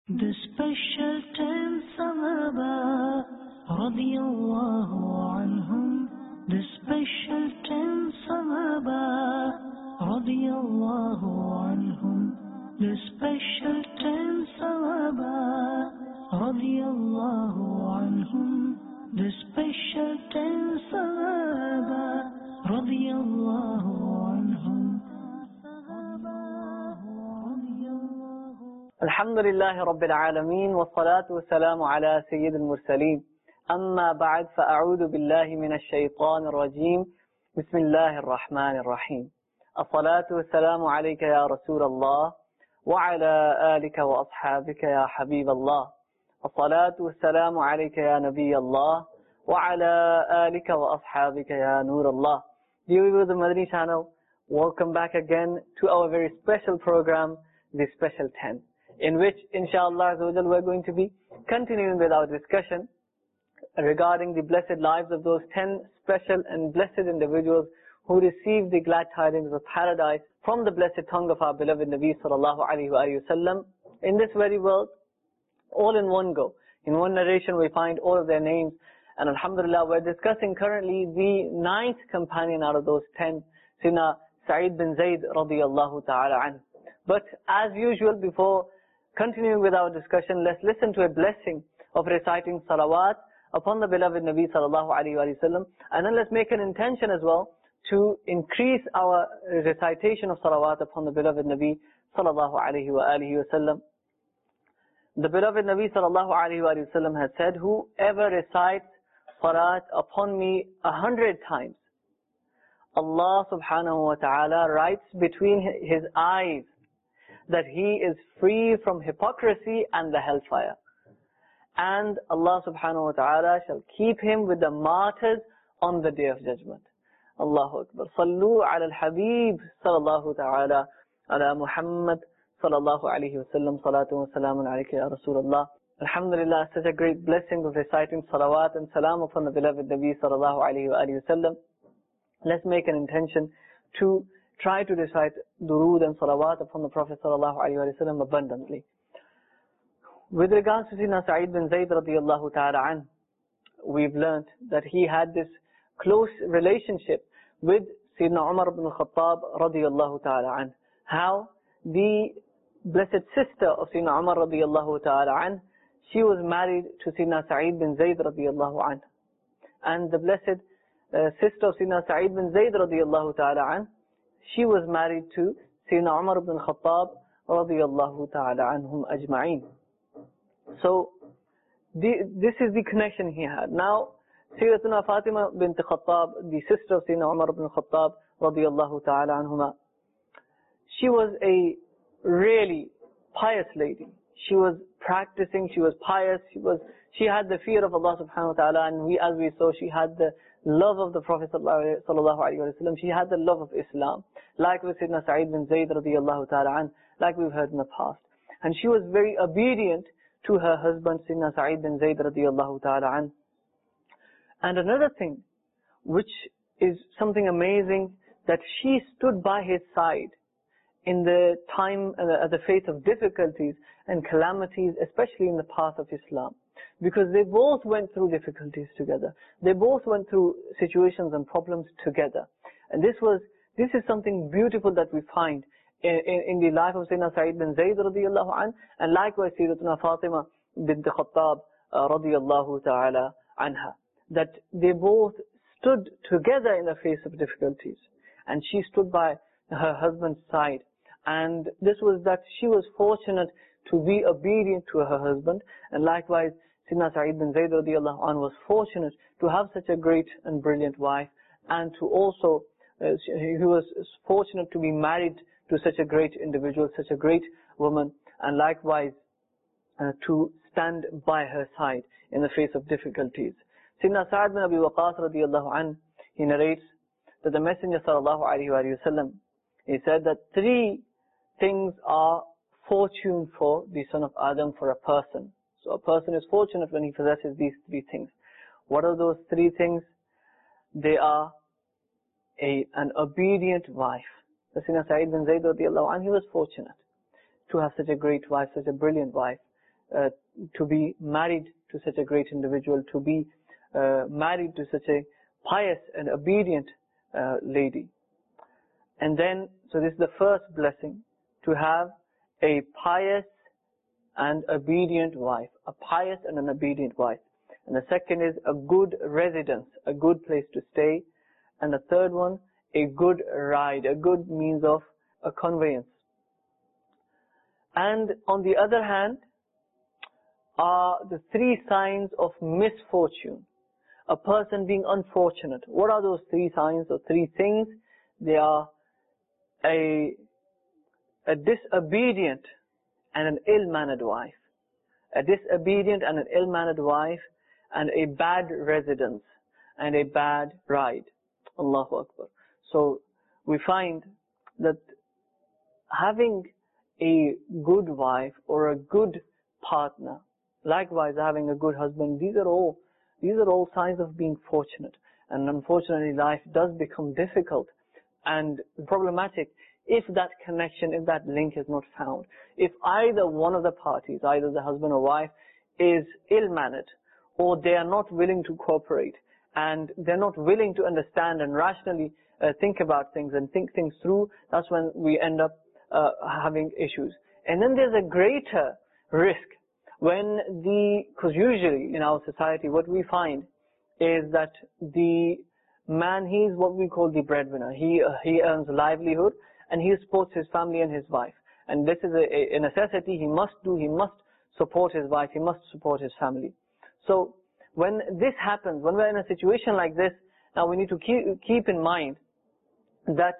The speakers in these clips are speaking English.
The special ten Sahaba radiyallahu anhum. The special ten Sahaba radiyallahu anhum. The special ten Sahaba radiyallahu anhum. The special ten Sahaba radiyallahu anhum. Alhamdulillahi Rabbil Alameen wa salatu wa salamu ala Sayyid al-Mursaleen. Amma ba'd fa'a'udhu billahi minash shaytanir rajeem. Bismillahir Rahmanir Rahim. As-salatu wa salamu alayka ya Rasulallah wa ala alika wa ashabika ya Habiballah. As-salatu wa salamu alayka ya Nabiyallah wa ala alika wa ashabika ya Nurallah. Dear viewers of Madani channel, welcome back again to our very special program, The Special 10. In which, inshallah, we're going to be continuing with our discussion regarding the blessed lives of those 10 special and blessed individuals who received the glad tidings of paradise from the blessed tongue of our beloved Nabi sallallahu alayhi wa sallam in this very world, all in one go. In one narration we find all of their names, and alhamdulillah we're discussing currently the 9th companion out of those 10, Sayyidina Sa'id bin Zayd radiyallahu ta'ala anhu. But as usual, before continuing with our discussion, let's listen to a blessing of reciting salawat upon the beloved Nabi sallallahu alayhi wa sallam, and then let's make an intention as well to increase our recitation of salawat upon the beloved Nabi sallallahu alayhi wa sallam. The beloved Nabi sallallahu alayhi wa sallam has said, whoever recites salat upon me 100 times, Allah subhanahu wa ta'ala writes between his eyes that he is free from hypocrisy and the hellfire. And Allah subhanahu wa ta'ala shall keep him with the martyrs on the day of judgment. Allahu Akbar. Sallu ala al-Habib sallallahu ta'ala ala Muhammad sallallahu alayhi wa sallam. Salatu wa salamun alayka ya Rasulullah. Alhamdulillah, such a great blessing of reciting salawat and salam upon the beloved Nabi sallallahu alayhi wa sallam. Let's make an intention to try to recite durood and salawat upon the Prophet sallallahu alayhi wa sallam abundantly. With regards to Sayyidina Sa'id bin Zayd radiyallahu ta'ala an, we've learnt that he had this close relationship with Sayyidina Umar ibn al-Khattab radiyallahu ta'ala an. How the blessed sister of Sayyidina Umar radiyallahu ta'ala an, she was married to Sayyidina Sa'id bin Zayd radiyallahu an. And the blessed sister of Sayyidina Sa'id bin Zayd radiyallahu ta'ala an, she was married to Sayyidina Umar ibn al-Khattab radiyallahu ta'ala anhum ajma'een. So, this is the connection he had. Now, Sayyidatuna Fatima bint Khattab, the sister of Sayyidina Umar ibn al-Khattab radiyallahu ta'ala anhuma, she was a really pious lady. She was practicing, she was pious, she had the fear of Allah subhanahu wa ta'ala, and as we saw, she had the love of the Prophet sallallahu alayhi wa sallam, she had the love of Islam, like with Sayyidina Sa'id bin Zayd radiyallahu ta'ala an, like we've heard in the past. And she was very obedient to her husband, Sayyidina Sa'id bin Zayd radiyallahu ta'ala an. And another thing, which is something amazing, that she stood by his side in the time, at the face of difficulties and calamities, especially in the path of Islam. Because they both went through difficulties together. They both went through situations and problems together. And this is something beautiful that we find in the life of Sayyidina Sa'id bin Zayd radiyallahu an, and likewise Sayyidatuna Fatima bint Khattab radiyallahu ta'ala anha. That they both stood together in the face of difficulties. And she stood by her husband's side. And this was that she was fortunate to be obedient to her husband, and likewise Sayyidina Sa'id bin Zayd radiyallahu anhu was fortunate to have such a great and brilliant wife, and to also, he was fortunate to be married to such a great individual, such a great woman, and likewise to stand by her side in the face of difficulties. Sayyidina Sa'ad bin Abi Waqqas radiyallahu anhu, he narrates that the Messenger sallallahu alayhi wa sallam, he said that 3 things are fortune for the son of Adam, for a person. So a person is fortunate when he possesses these 3 things. What are those 3 things? They are an obedient wife. Sayyidina Sa'id bin Zayd radiyallahu anhu, he was fortunate to have such a great wife, such a brilliant wife. to be married to such a great individual, to be married to such a pious and obedient lady. And then, so this is the first blessing, to have a pious and obedient wife, a pious and an obedient wife. And the second is a good residence, a good place to stay. And the third one, a good ride, a good means of a conveyance. And on the other hand, are the three signs of misfortune. A person being unfortunate. What are those three signs or three things? They are a disobedient and an ill-mannered wife. A disobedient and an ill-mannered wife, and a bad residence, and a bad ride. Allahu Akbar. So we find that having a good wife or a good partner, likewise having a good husband, these are all signs of being fortunate. And unfortunately, life does become difficult and problematic if that connection, if that link is not found. If either one of the parties, either the husband or wife, is ill-mannered, or they are not willing to cooperate, and they're not willing to understand and rationally think about things and think things through, that's when we end up having issues. And then there's a greater risk when because usually in our society what we find is that the man, he's what we call the breadwinner. He earns livelihood and he supports his family and his wife. And this is a necessity. He must support his wife, he must support his family. So when this happens, when we're in a situation like this, now we need to keep in mind that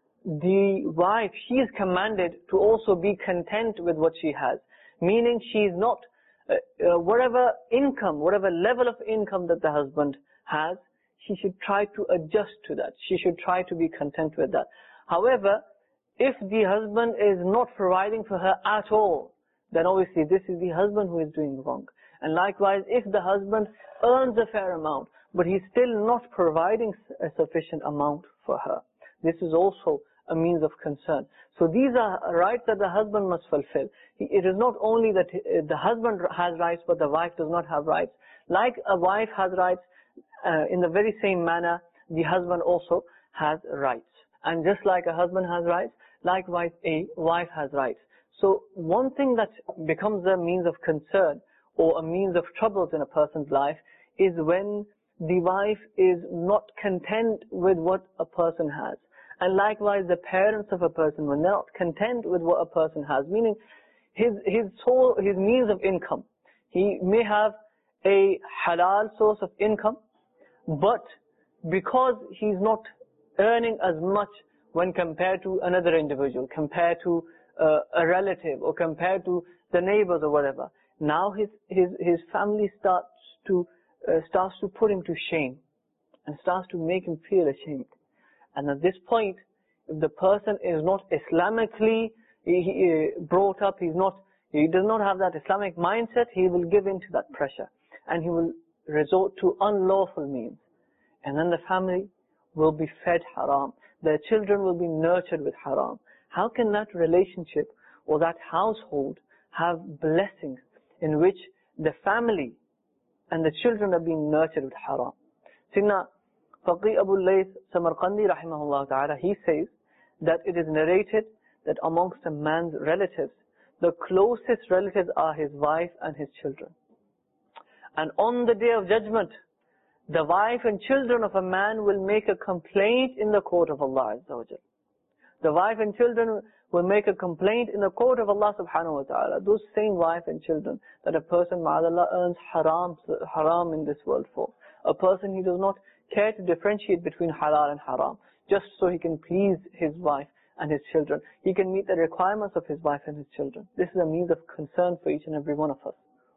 the wife, she is commanded to also be content with what she has. Meaning she is not, whatever level of income that the husband has, she should try to adjust to that. She should try to be content with that. However, if the husband is not providing for her at all, then obviously this is the husband who is doing wrong. And likewise, if the husband earns a fair amount, but he's still not providing a sufficient amount for her, this is also a means of concern. So these are rights that the husband must fulfill. It is not only that the husband has rights, but the wife does not have rights. Like a wife has rights, in the very same manner, the husband also has rights. And just like a husband has rights, likewise a wife has rights. So one thing that becomes a means of concern or a means of troubles in a person's life is when the wife is not content with what a person has. And likewise the parents of a person were not content with what a person has, meaning his means of income. He may have a halal source of income, but because he's not earning as much when compared to another individual, compared to a relative, or compared to the neighbors or whatever, now his family starts to put him to shame and starts to make him feel ashamed. And at this point, if the person is not Islamically brought up, he does not have that Islamic mindset, he will give in to that pressure and he will resort to unlawful means. And then the family will be fed haram. Their children will be nurtured with haram. How can that relationship or that household have blessings in which the family and the children are being nurtured with haram? Sayyidina Faqih Abu Layth Samarqandi rahimahullah ta'ala, he says that it is narrated that amongst a man's relatives, the closest relatives are his wife and his children. And on the day of judgment, the wife and children of a man will make a complaint in the court of Allah Azza wa Jal. The wife and children will make a complaint in the court of Allah subhanahu wa ta'ala. Those same wife and children that a person, ma'adallah, earns haram in this world for. A person, he does not care to differentiate between halal and haram, just so he can please his wife and his children. He can meet the requirements of his wife and his children. This is a means of concern for each and every one of us.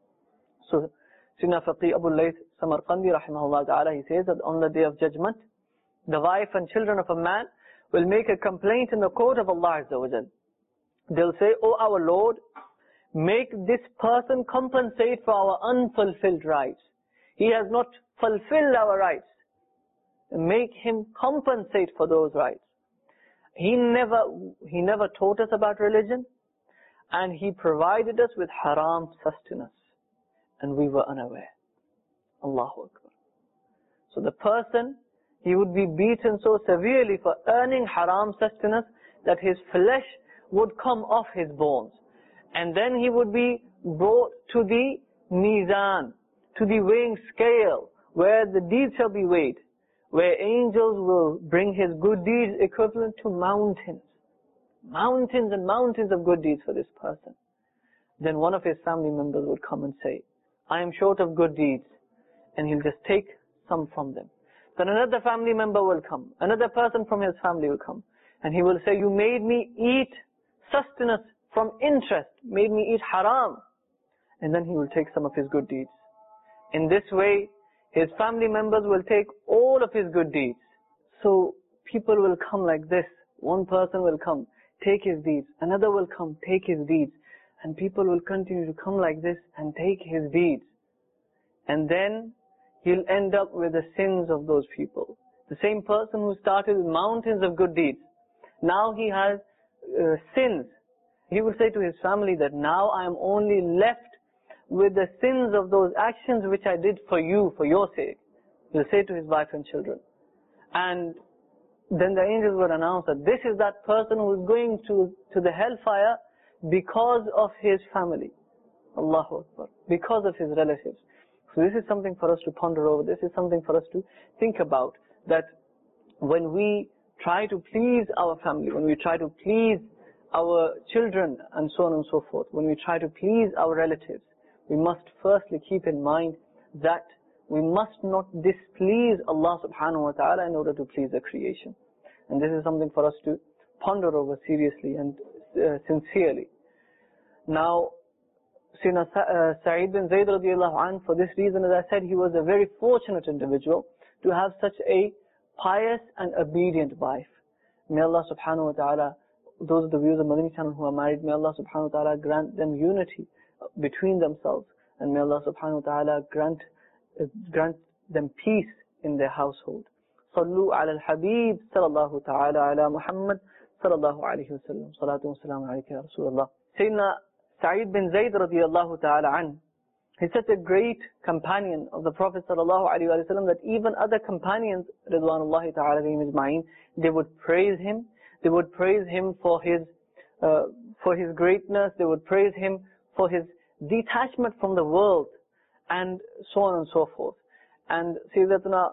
So, Sayyidina Faqih Abu Layth Samarqandi rahimahullah ta'ala, he says that on the day of judgment, the wife and children of a man will make a complaint in the court of Allah Azza wa Jal. They'll say, "O our Lord, make this person compensate for our unfulfilled rights. He has not fulfilled our rights. Make him compensate for those rights. He never taught us about religion, and he provided us with haram sustenance, and we were unaware. Allahu Akbar. So the person, he would be beaten so severely for earning haram sustenance that his flesh would come off his bones. And then he would be brought to the mizan, to the weighing scale, where the deeds shall be weighed, where angels will bring his good deeds equivalent to mountains. Mountains and mountains of good deeds for this person. Then one of his family members would come and say, I am short of good deeds. And he'll just take some from them. Then another family member will come. Another person from his family will come. And he will say, you made me eat sustenance from interest, made me eat haram. And then he will take some of his good deeds. In this way, his family members will take all of his good deeds. So people will come like this. One person will come, take his deeds. Another will come, take his deeds. And people will continue to come like this and take his deeds. And then he'll end up with the sins of those people. The same person who started with mountains of good deeds, now he has sins. He will say to his family that now I am only left with the sins of those actions which I did for you, for your sake. He'll say to his wife and children. And then the angels will announce that this is that person who is going to the hellfire because of his family. Allahu Akbar. Because of his relatives. So this is something for us to ponder over. This is something for us to think about. That when we try to please our family, when we try to please our children and so on and so forth, when we try to please our relatives, we must firstly keep in mind that we must not displease Allah subhanahu wa ta'ala in order to please the creation. And this is something for us to ponder over seriously and sincerely. Now, Sayyidina Sa'id bin Zayd radiallahu anhu, for this reason, as I said, he was a very fortunate individual to have such a pious and obedient wife. May Allah subhanahu wa ta'ala, those of the viewers of Madani channel who are married, may Allah subhanahu wa ta'ala grant them unity between themselves, and may Allah subhanahu wa ta'ala grant them peace in their household. Sallu ala al-Habib sallallahu ta'ala ala Muhammad sallallahu alayhi wa sallam. Salatu wa salamu alayka ya Rasulullah. Sayyidina Sa'id bin Zayd radiyallahu ta'ala an, he's such a great companion of the Prophet sallallahu alayhi wa sallam that even other companions, ridwanullahi ta'ala alayhim ajma'in, they would praise him. They would praise him for his greatness. They would praise him for his detachment from the world, and so on and so forth. And Sayyidatuna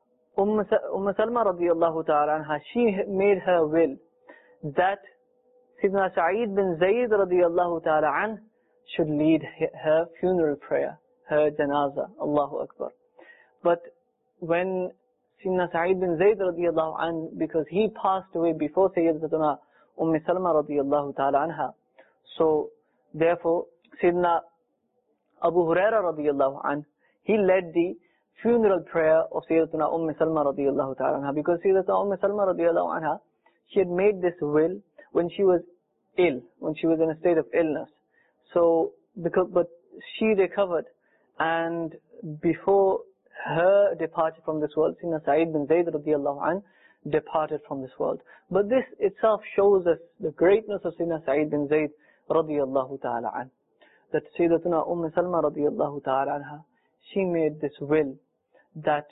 Salma radiyallahu ta'ala anha, she made her will that Sayyidina Sa'id bin Zayd radiyallahu ta'ala an should lead her funeral prayer, her janazah. Allahu Akbar. But when Sayyidina Sa'id bin Zayd radiyallahu an, because he passed away before Sayyidatuna Salma radiyallahu ta'ala anha, so therefore Sayyidina Abu Huraira radiyallahu anhu, he led the funeral prayer of Sayyidatuna Salma radiyallahu ta'ala anha, because Sayyidatuna Salma radiyallahu anha, she had made this will when she was ill, when she was in a state of illness. So, but she recovered, and before her departure from this world, Sayyidina Sa'id bin Zayd radiyallahu anhu departed from this world. But this itself shows us the greatness of Sayyidina Sa'id bin Zayd radiyallahu ta'ala anhu. That Sayyidatuna Salma radiyallahu ta'ala anha, she made this will that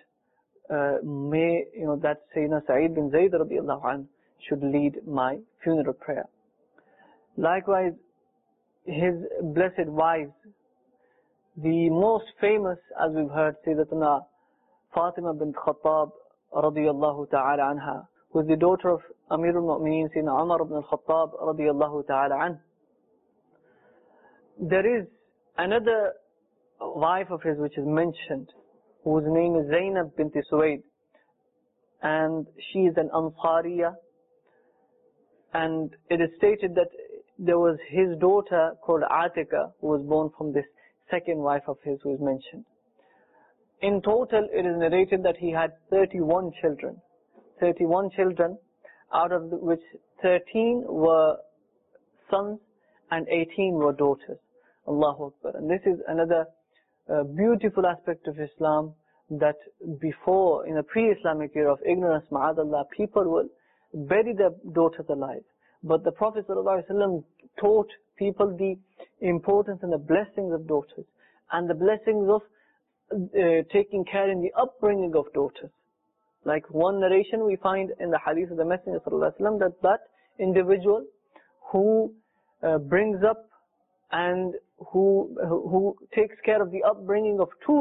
that Sayyidina Sa'id bin Zayd radiyallahu anhu should lead my funeral prayer. Likewise, his blessed wives, the most famous, as we've heard, Sayyidatuna Fatima bint Khattab radiyallahu ta'ala anha, who is the daughter of Amirul Mu'mineen Sayyidina Umar ibn al-Khattab radiyallahu ta'ala anha. There is another wife of his which is mentioned, whose name is Zainab bint Suwaid, and she is an Ansariya, and it is stated that there was his daughter called Atika who was born from this second wife of his who is mentioned. In total, it is narrated that he had 31 children. 31 children, out of which 13 were sons and 18 were daughters. Allahu Akbar. And this is another beautiful aspect of Islam, that before, in the pre-Islamic era of ignorance, ma'adallah, people will bury their daughters alive. But the Prophet ﷺ taught people the importance and the blessings of daughters, and the blessings of taking care in the upbringing of daughters. Like one narration we find in the hadith of the Messenger ﷺ that individual who brings up and who takes care of the upbringing of two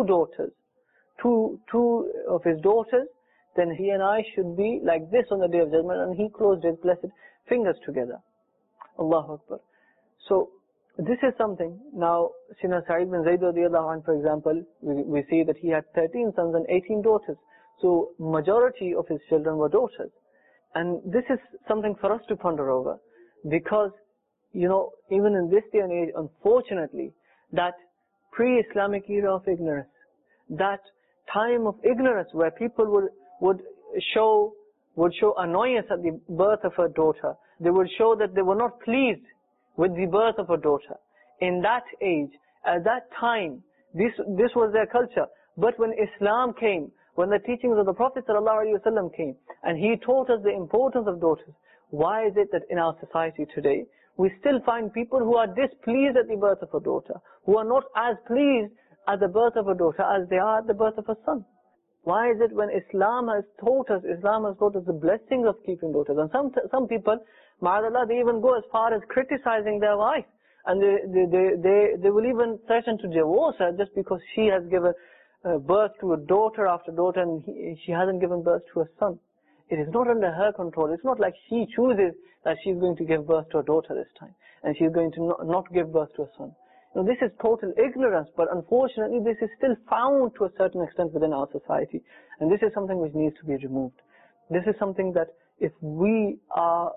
of his daughters, then he and I should be like this on the Day of Judgment. And he closed his blessed fingers together. Allahu Akbar. So this is something. Now, Sayyidina Sa'id bin Zayd radiallahu anh, for example, we see that he had 13 sons and 18 daughters. So majority of his children were daughters. And this is something for us to ponder over, because, you know, even in this day and age, unfortunately, that pre-Islamic era of ignorance, that time of ignorance where people would show annoyance at the birth of a daughter, they would show that they were not pleased with the birth of a daughter. In that age, at that time, this was their culture. But when Islam came, when the teachings of the Prophet ﷺ came, and he taught us the importance of daughters, why is it that in our society today, we still find people who are displeased at the birth of a daughter, who are not as pleased at the birth of a daughter as they are at the birth of a son? Why is it when Islam has taught us the blessings of keeping daughters? And some people, ma'adallah, they even go as far as criticizing their wife. And they will even threaten to divorce her just because she has given birth to a daughter after daughter and she hasn't given birth to a son. It is not under her control. It's not like she chooses that she's going to give birth to a daughter this time and she's going to not give birth to a son. Now, this is total ignorance, but unfortunately this is still found to a certain extent within our society, and this is something which needs to be removed. This is something that if we are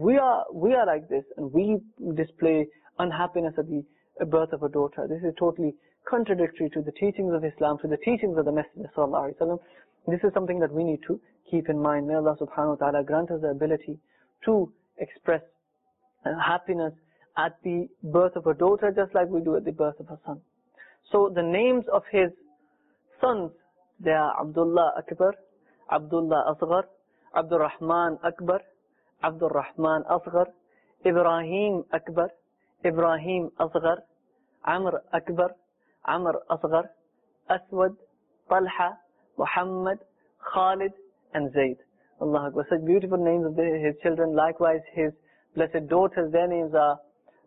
like this and we display unhappiness at the birth of a daughter, this is totally contradictory to the teachings of Islam, to the teachings of the Messenger sallallahu alaihi wasallam. This is something that we need to keep in mind. May Allah subhanahu wa ta'ala grant us the ability to express happiness at the birth of a daughter just like we do at the birth of a son. So the names of his sons, they are Abdullah Akbar, Abdullah Asghar, Abdul Rahman Akbar, Abdul Rahman Asghar, Ibrahim Akbar, Ibrahim Asghar, Amr Akbar, Amr Asghar, Aswad, Talha, Muhammad, Khalid, and Zayd. Allah Akbar. Such beautiful names of his children. Likewise, his blessed daughters, their names are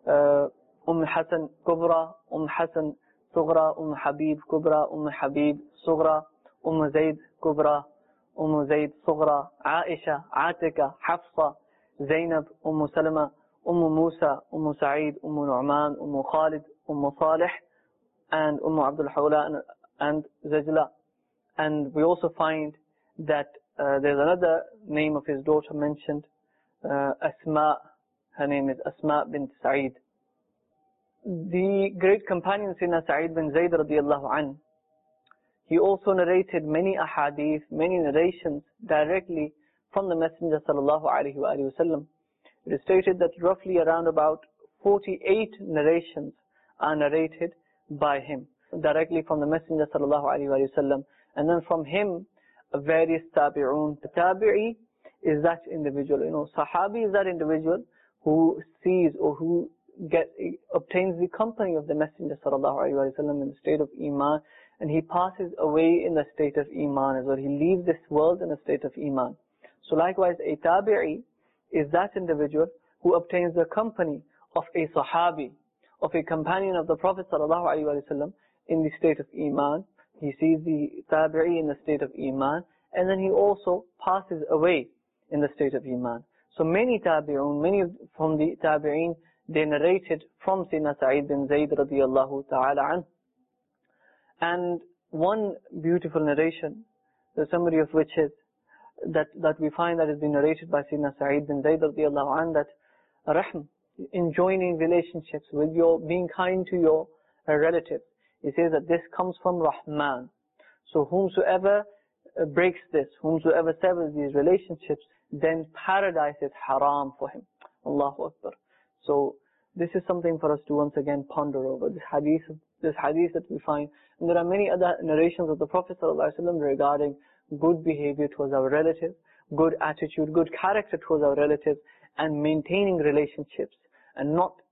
Hasan Kubra, Hasan Sughra, Habib Kubra, Habib Sughra, Zayd Kubra, Zayd Sughra, Aisha, Atika, Hafsa, Zainab, Salama, Musa, Sa'id, Nu'man, Khalid, Salih, and Abdul Hawla and Zajla. And we also find that there's another name of his daughter mentioned, Asma. Her name is Asma bint Sa'id. The great companion Sayyidina Sa'id bin Zayd radiallahu anhu, he also narrated many ahadith, many narrations directly from the Messenger sallallahu alaihi wasallam. It is stated that roughly around about 48 narrations are narrated by him, directly from the Messenger sallallahu alaihi wasallam. And then from him, various tabi'un. The tabi'i is that individual, Sahabi is that individual who sees or who obtains the company of the Messenger sallallahu alaihi wasallam in the state of Iman, and he passes away in the state of Iman as well. He leaves this world in a state of Iman. So likewise, a tabi'i is that individual who obtains the company of a Sahabi, of a companion of the Prophet sallallahu alaihi wasallam in the state of Iman. He sees the tabi'i in the state of Iman, and then he also passes away in the state of Iman. So many tabi'un, many from the tabi'in, they narrated from Sayyidina Sa'id bin Zayd radiyallahu ta'ala anhu. And one beautiful narration, the summary of which is that we find that has been narrated by Sayyidina Sa'id bin Zayd radiyallahu anhu, that rahm, enjoining relationships with being kind to your relatives. He says that this comes from Rahman. So whomsoever breaks this, whomsoever severs these relationships, then paradise is haram for him. Allahu Akbar. So this is something for us to once again ponder over. This hadith that we find. And there are many other narrations of the Prophet ﷺ regarding good behavior towards our relatives, good attitude, good character towards our relatives, and maintaining relationships, and not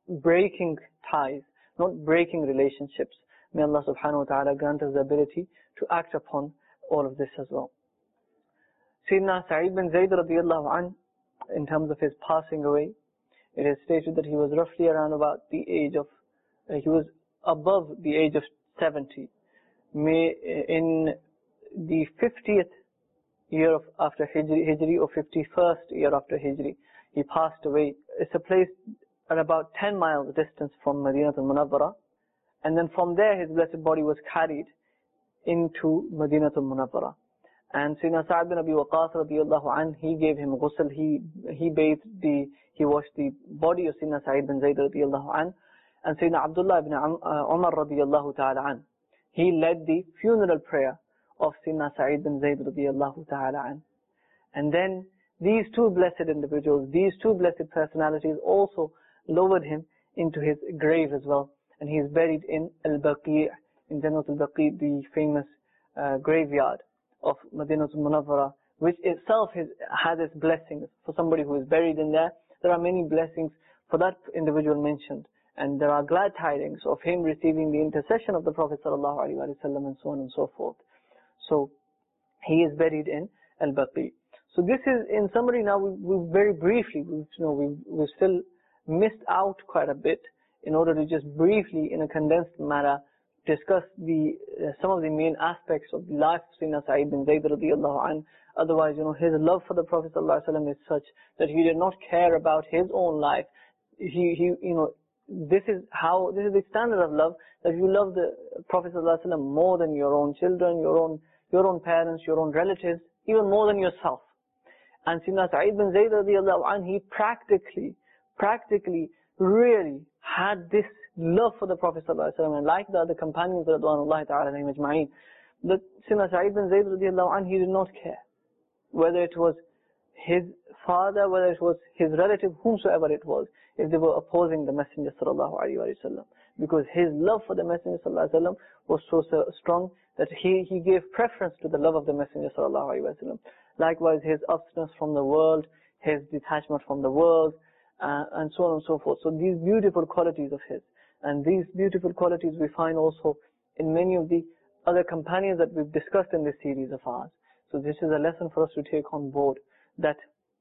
breaking ties, not breaking relationships. May Allah subhanahu wa ta'ala grant us the ability to act upon all of this as well. Sayyidina Sa'id bin Zayd radiallahu anh, in terms of his passing away, it is stated that he was roughly around about the age of, he was above the age of 70. In the 50th year after Hijri, or 51st year after Hijri, he passed away. It's a place at about 10 miles distance from Madinatul Munawwara, and then from there his blessed body was carried into Madinatul Munawwara. And Sayyidina Sa'ad bin Abi Waqqas radiallahu anh, he gave him ghusl, he washed the body of Sayyidina Sa'id bin Zayd radiallahu anh, and Sayyidina Abdullah ibn Umar radiallahu ta'ala anh, he led the funeral prayer of Sayyidina Sa'id bin Zayd radiallahu ta'ala anh. And then these two blessed individuals, these two blessed personalities also lowered him into his grave as well. And he is buried in Al-Baqi', in Jannat Al-Baqi', the famous graveyard of Madinatul Munawwara, which itself has its blessings. For somebody who is buried in there, there are many blessings for that individual mentioned. And there are glad tidings of him receiving the intercession of the Prophet ﷺ and so on and so forth. So he is buried in Al-Baqi'. So this is, in summary now, we very briefly, we've still missed out quite a bit in order to just briefly, in a condensed manner, discuss some of the main aspects of the life of Sayyidina Sa'id bin Zayd radiallahu anh. Otherwise, his love for the Prophet ﷺ is such that he did not care about his own life. This is the standard of love, that you love the Prophet ﷺ more than your own children, your own parents, your own relatives, even more than yourself. And Sayyidina Sa'id bin Zayd radiallahu anh, he practically really had this love for the Prophet ﷺ, and like the other companions radwanullahi ta'ala alayhim ajma'een, that Sayyidina Sa'id bin Zayd radiallahu anh, he did not care whether it was his father, whether it was his relative, whomsoever it was, if they were opposing the Messenger sallallahu alayhi wa sallam, because his love for the Messenger sallallahu alayhi wa sallam was so strong that he gave preference to the love of the Messenger sallallahu alayhi wa sallam. Likewise, his abstinence from the world, his detachment from the world, and so on and so forth. So these beautiful qualities of his, and these beautiful qualities we find also in many of the other companions that we've discussed in this series of ours. So this is a lesson for us to take on board, that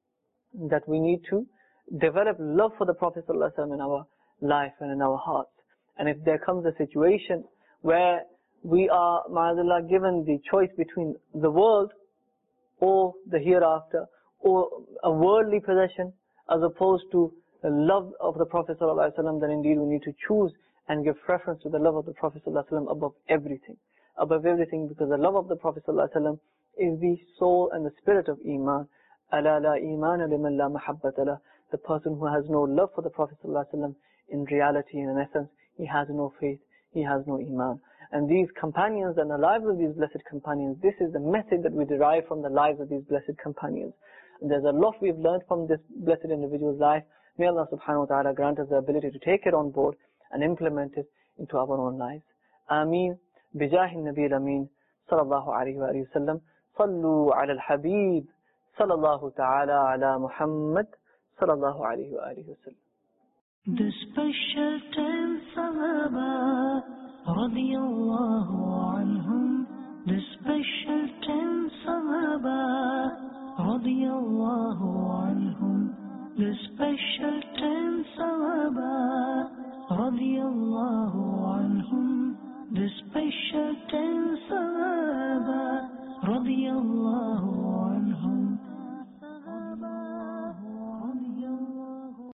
we need to develop love for the Prophet ﷺ in our life and in our hearts. And if there comes a situation where we are, ma'azallah, given the choice between the world or the hereafter, or a worldly possession, as opposed to the love of the Prophet ﷺ, then indeed we need to choose and give preference to the love of the Prophet ﷺ above everything. Above everything, because the love of the Prophet ﷺ is the soul and the spirit of Iman. أَلَا لَا إِيمَانَ لِمَنْ لَا مَحَبَّةَ لَهُ. The person who has no love for the Prophet ﷺ, in reality, in essence, he has no faith, he has no Iman. And these companions and the lives of these blessed companions, this is the message that we derive from the lives of these blessed companions. And there's a lot we've learned from this blessed individual's life. May Allah subhanahu wa ta'ala grant us the ability to take it on board and implement it into our own lives. Ameen. Bijahi Nabi Ameen. Sallallahu alayhi wa sallam. Sallu ala al-Habib. Sallallahu ta'ala ala Muhammad. Sallallahu alayhi wa sallam. The special 10 Sahaba radiyallahu anhum. The special 10 Sahaba radiyallahu anhum. The special 10 Sahaba radiyallahu anhum. The special 10 Sahaba radiyallahu